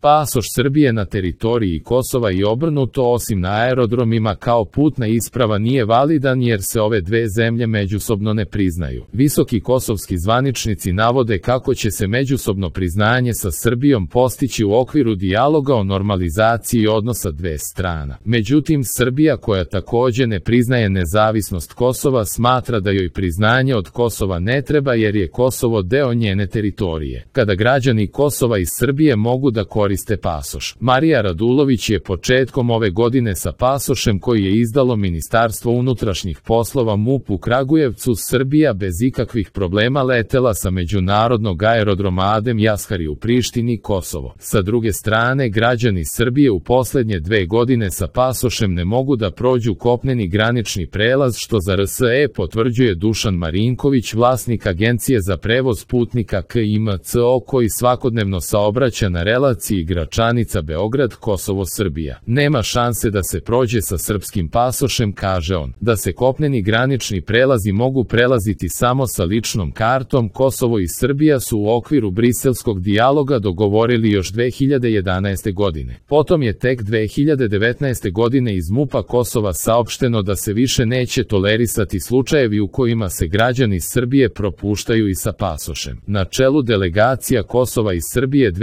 Pasoš Srbije na teritoriji Kosova i obrnuto osim na aerodromima kao putna isprava nije validan jer se ove dve zemlje međusobno ne priznaju. Visoki kosovski zvaničnici navode kako će se međusobno priznanje sa Srbijom postići u okviru dijaloga o normalizaciji odnosa dve strana. Međutim, Srbija, koja takođe ne priznaje nezavisnost Kosova, smatra da joj priznanje od Kosova ne treba jer je Kosovo deo njene teritorije. Kada građani Kosova i Srbije mogu da koriste pasoš. Marija Radulović je početkom ove godine sa pasošem koji je izdalo Ministarstvo unutrašnjih poslova MUP u Kragujevcu, Srbija, bez ikakvih problema letela sa međunarodnog aerodroma Adem Jashari u Prištini, Kosovo. Sa druge strane, građani Srbije u poslednje 2 godine sa pasošem ne mogu da prođu kopneni granični prelaz, što za RSE potvrđuje Dušan Marinković, vlasnik agencije za prevoz putnika KIMCO, koji svakodnevno saobraća na relaciji Gračanica-Beograd, Kosovo-Srbija. Nema šanse da se prođe sa srpskim pasošem, kaže on. Da se kopneni granični prelazi mogu prelaziti samo sa ličnom kartom. Kosovo i Srbija su u okviru briselskog dijaloga dogovorili još 2011. godine. Potom je tek 2019. godine iz MUP-a Kosova saopšteno da se više neće tolerisati slučajevi u kojima se građani Srbije propuštaju i sa pasošem. Na čelu delegacija Kosova i Srbije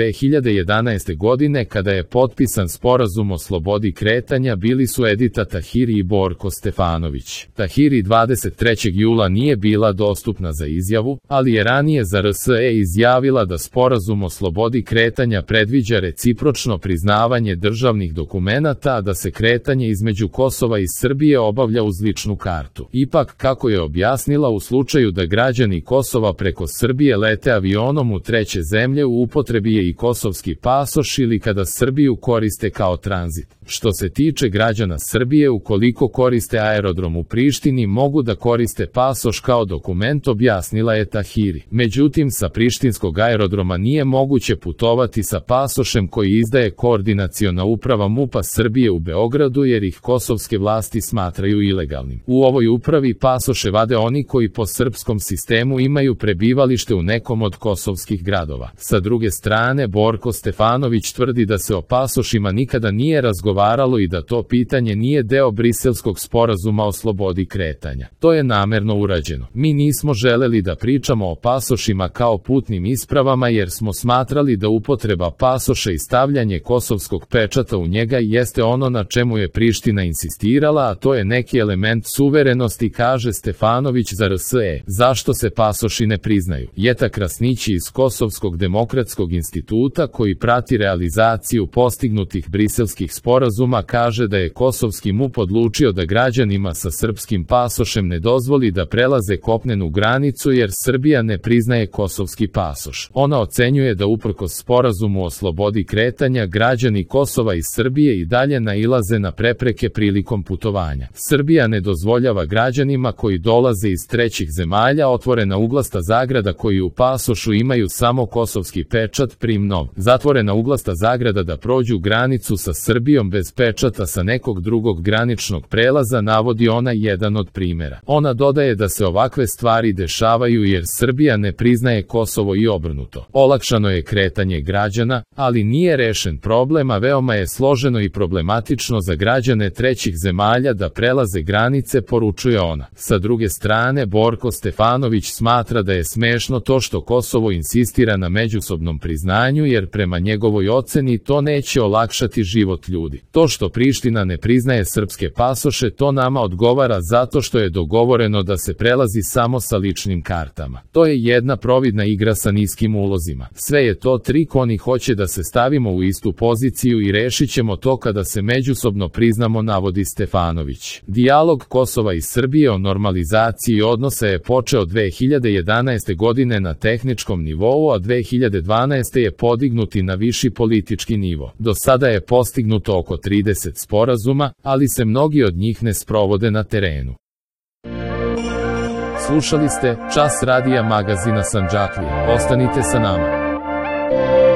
2011. godine, kada je potpisan sporazum o slobodi kretanja, bili su Edita Tahiri i Borko Stefanović. Tahiri 23. jula nije bila dostupna za izjavu, ali je ranije za RSE izjavila da sporazum o slobodi kretanja predviđa recipročno priznavanje državnih dokumenata, a da se kretanje između Kosova i Srbije obavlja uz ličnu kartu. Ipak, kako je objasnila, u slučaju da građani Kosova preko Srbije lete avionom u treće zemlje, u upotrebi je i kosovski pasoš ili kada Srbiju koriste kao tranzit. Što se tiče građana Srbije, ukoliko koriste aerodrom u Prištini, mogu da koriste pasoš kao dokument, objasnila je Tahiri. Međutim, sa prištinskog aerodroma nije moguće putovati sa pasošem koji izdaje Koordinaciona uprava MUP-a Srbije u Beogradu jer ih kosovske vlasti smatraju ilegalnim. U ovoj upravi pasoše vade oni koji po srpskom sistemu imaju prebivalište u nekom od kosovskih gradova. Sa druge strane, Borko Stefanović tvrdi da se o pasošima nikada nije razgovaralo i da to pitanje nije deo briselskog sporazuma o slobodi kretanja. To je namerno urađeno. Mi nismo želeli da pričamo o pasošima kao putnim ispravama jer smo smatrali da upotreba pasoša i stavljanje kosovskog pečata u njega jeste ono na čemu je Priština insistirala, a to je neki element suverenosti, kaže Stefanović za RSE. Zašto se pasoši ne priznaju? Jeta Krasnići iz Kosovskog demokratskog instituta, koji prati realizaciju postignutih briselskih sporazuma, kaže da je kosovski MUP odlučio da građanima sa srpskim pasošem ne dozvoli da prelaze kopnenu granicu jer Srbija ne priznaje kosovski pasoš. Ona ocenjuje da uprkos sporazumu o slobodi kretanja, građani Kosova i Srbije i dalje nailaze na prepreke prilikom putovanja. Srbija ne dozvoljava građanima koji dolaze iz trećih zemalja otvorena uglasta zagrada koji u pasošu imaju samo kosovski pečat primnov. Zatvorena uglasta zagrada da prođu granicu sa Srbijom bez pečata sa nekog drugog graničnog prelaza, navodi ona jedan od primjera. Ona dodaje da se ovakve stvari dešavaju jer Srbija ne priznaje Kosovo i obrnuto. Olakšano je kretanje građana, ali nije rešen problem, a veoma je složeno i problematično za građane trećih zemalja da prelaze granice, poručuje ona. Sa druge strane, Borko Stefanović smatra da je smešno to što Kosovo insistira na međusobnom priznanju jer prema njegovoj oceni to neće olakšati život ljudi. To što Priština ne priznaje srpske pasoše, to nama odgovara zato što je dogovoreno da se prelazi samo sa ličnim kartama. To je jedna providna igra sa niskim ulozima. Sve je to trik, oni hoće da se stavimo u istu poziciju i rešit ćemo to kada se međusobno priznamo, navodi Stefanović. Dijalog Kosova i Srbije o normalizaciji odnosa je počeo 2011. godine na tehničkom nivou, a 2012. je podignuti na viši politički nivo. Do sada je postignuto oko 30 sporazuma, ali se mnogi od njih ne sprovode na terenu. Slušali ste Čas radija magazina Sandžaklije. Ostanite sa nama.